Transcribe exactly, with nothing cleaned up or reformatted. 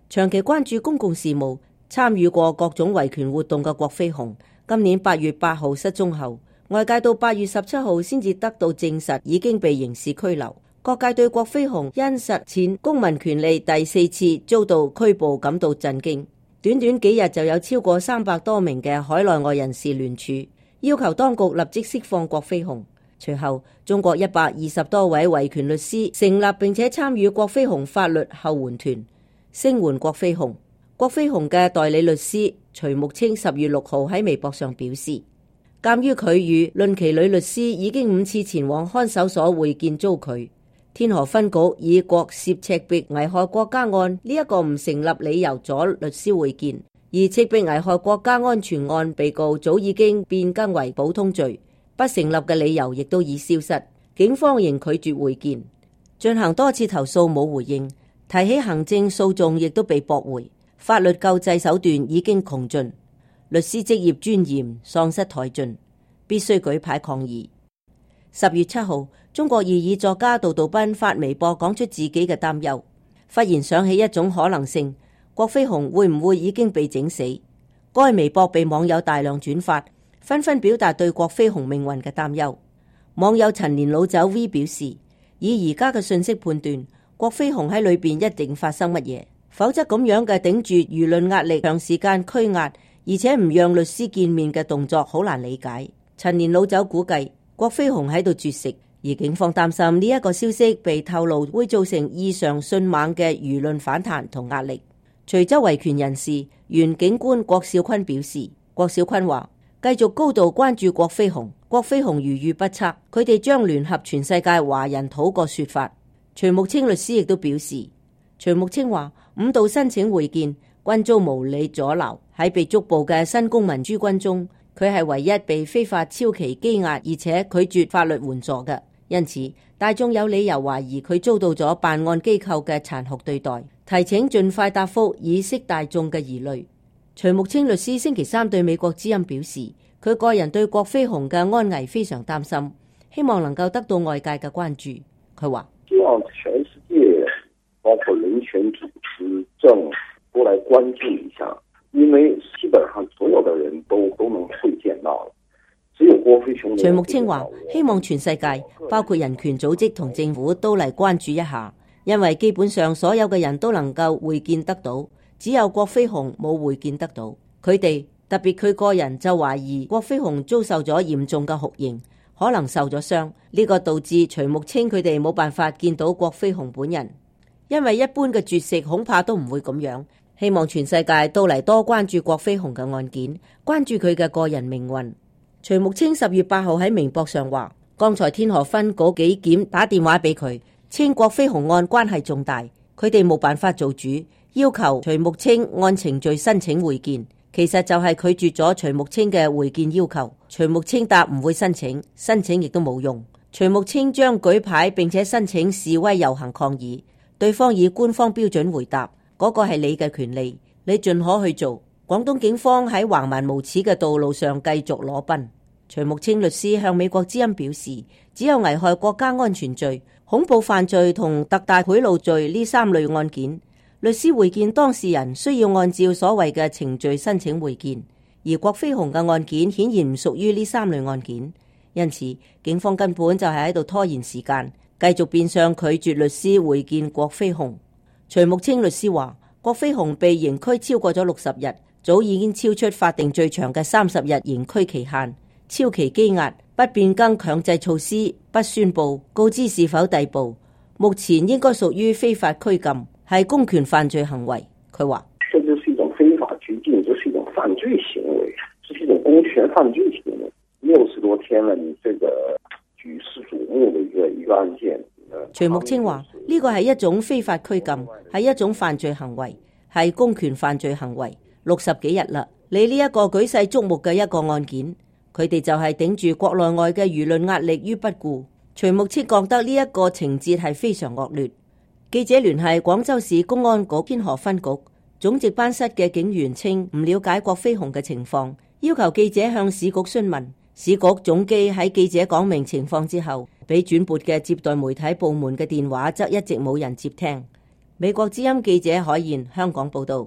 長期關注公共事務、參與過各種維權活動嘅郭飛雄，今年八月八號失蹤後，外界到八月十七號先至得到證實已經被刑事拘留。各界對郭飛雄因實踐公民權利第四次遭到拘捕感到震驚。短短幾日就有超過三百多名嘅海內外人士聯署，要求當局立即釋放郭飛雄。隨後，中國一百二十多位維權律師成立並且參與郭飛雄法律後援團，聲援郭飛雄。郭飛雄嘅代理律師徐木清十月六號喺微博上表示，鑒於佢與論其女律師已經五次前往看守所會見遭拒，天河分局以國涉赤壁危害國家案呢一個唔成立理由阻律師會見，而赤壁危害國家安全案被告早已經變更為普通罪，不成立嘅理由亦都已消失，警方仍拒絕會見，進行多次投訴冇回應，提起行政訴訟亦都被駁回，法律救濟手段已經窮盡，律師職業尊嚴喪失殆盡，必須舉牌抗議。十月七號，中國異議作家杜杜斌發微博講出自己嘅擔憂，忽然想起一種可能性，郭飛雄會唔會已經被整死？該微博被網友大量轉發，紛紛表達對郭飛雄命運嘅擔憂。網友陳年老酒 V 表示，以而家嘅信息判斷，郭飛雄喺裏邊一定發生乜嘢，否則咁樣嘅頂住輿論壓力、長時間拘押，而且唔讓律師見面嘅動作好難理解。陳年老酒估計郭飛雄喺度絕食，而警方擔心呢一個消息被透露會造成異常迅猛嘅輿論反彈同壓力。徐州維權人士原警官郭少坤表示，郭少坤話繼續高度關注郭飛雄，郭飛雄如遇不測，佢哋將聯合全世界華人討個說法。徐木清律師亦都表示，徐木清話五度申請會見均遭無理阻撓，喺被捉捕嘅新公民朱軍中，佢係唯一被非法超期羈押而且拒絕法律援助嘅，因此大眾有理由懷疑佢遭到咗辦案機構嘅殘酷對待，提請盡快答覆以釋大眾嘅疑慮。徐木清律師星期三對美國之音表示，佢個人對郭飛雄嘅安危非常擔心，希望能夠得到外界嘅關注。佢話希望全世界包括人權組織、政府都來關注一下，因為基本上所有的人都都能會見到，只有郭飛雄。 徐木清話希望全世界包括人權組織同政府都嚟關注一下，因為基本上所有嘅人都能夠會見得到，只有郭飛雄冇會見得到。佢哋特別佢個人就懷疑郭飛雄遭受咗嚴重嘅酷刑，可能受咗傷，呢個導致徐木清佢哋冇辦法見到郭飛雄本人，因為一般嘅絕食恐怕都唔會咁樣。希望全世界都嚟多關注郭飛雄嘅案件，關注佢嘅個人命運。徐木清十月八號喺微博上話，剛才天河分局紀檢打電話俾佢，稱郭飛雄案關係重大，佢哋冇辦法做主，要求徐木清按程序申請會見，其實就係拒絕咗徐木清嘅會見要求。徐木清答唔會申請，申請亦都冇用。徐木清將舉牌並且申請示威遊行抗議，對方以官方標準回答，嗰個係你嘅權利，你盡可去做。廣東警方喺橫蠻無恥嘅道路上繼續裸奔。徐木清律師向美國之音表示，只有危害國家安全罪、恐怖犯罪同特大賄賂罪呢三類案件，律師會見當事人需要按照所謂嘅程序申請會見，而郭飛雄嘅案件顯然唔屬於呢三類案件，因此警方根本就係喺度拖延時間，繼續變相拒絕律師會見郭飛雄。徐木清律師話，郭飛雄被刑拘超過咗六十日，早已經超出法定最長嘅三十日刑拘期限，超期羈押，不變更強制措施，不宣佈告知是否逮捕，目前應該屬於非法拘禁，係公權犯罪行為。佢話， 這就是一種非法拘禁，這是一種犯罪行為，這是一種公權犯罪行為。六十多天了，你這個舉世矚目的一個一個案件。 徐木清話，呢個係一種非法拘禁，係一種犯罪行為，係公權犯罪行為。六十幾日啦，你呢一個舉世矚目嘅一個案件，佢哋就係頂住國內外嘅輿論壓力於不顧。徐木清覺得呢一個情節係非常惡劣。記者聯繫廣州市公安局天河分局總值班室嘅警員稱唔了解郭飛雄嘅情況，要求記者向市局詢問。市局總機喺記者講明情況之後，俾轉撥嘅接待媒體部門嘅電話則一直冇人接聽。 美國之音記者海燕香港報道。